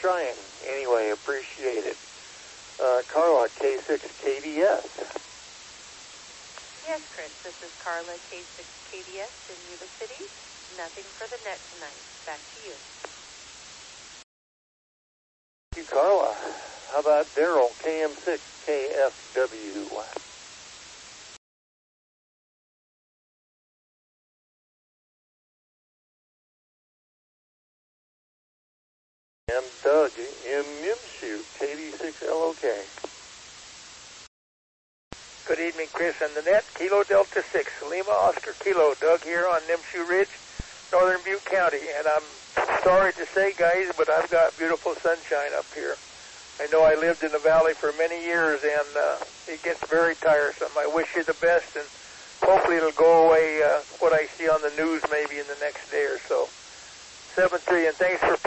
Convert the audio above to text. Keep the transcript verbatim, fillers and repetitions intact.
trying. Anyway, appreciate it. Uh, Carla, K six K D S. Yes, Chris, this is Carla, K six K D S in Yuba City. Nothing for the net tonight. Back to you. Thank you, Carla. How about Daryl, K M six K F W? And Doug, M. Nimshoot, K D six L O K. Good evening, Chris, on the net. Kilo Delta six, Lima Oscar Kilo. Doug here on Nimshoot Ridge, Northern Butte County. And I'm sorry to say, guys, but I've got beautiful sunshine up here. I know I lived in the valley for many years, and uh, it gets very tiresome. I wish you the best, and hopefully it'll go away, uh, what I see on the news maybe in the next day or so. seven three, and thanks for